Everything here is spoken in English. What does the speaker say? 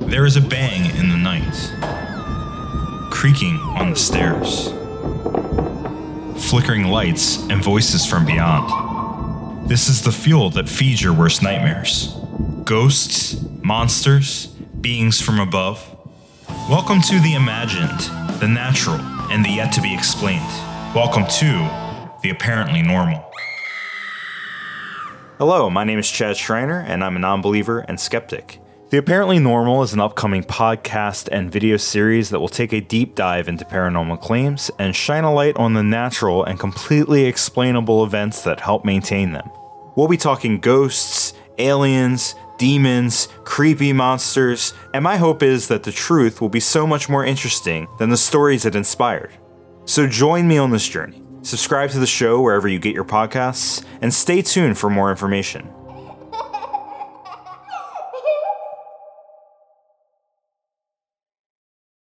There is a bang in the night, creaking on the stairs, flickering lights and voices from beyond. This is the fuel that feeds your worst nightmares. Ghosts, monsters, beings from above. Welcome to the imagined, the natural, and the yet to be explained. Welcome to the apparently normal. Hello, my name is Chad Schreiner, and I'm a non-believer and skeptic. The Apparently Normal is an upcoming podcast and video series that will take a deep dive into paranormal claims and shine a light on the natural and completely explainable events that help maintain them. We'll be talking ghosts, aliens, demons, creepy monsters, and my hope is that the truth will be so much more interesting than the stories it inspired. So join me on this journey. Subscribe to the show wherever you get your podcasts, and stay tuned for more information.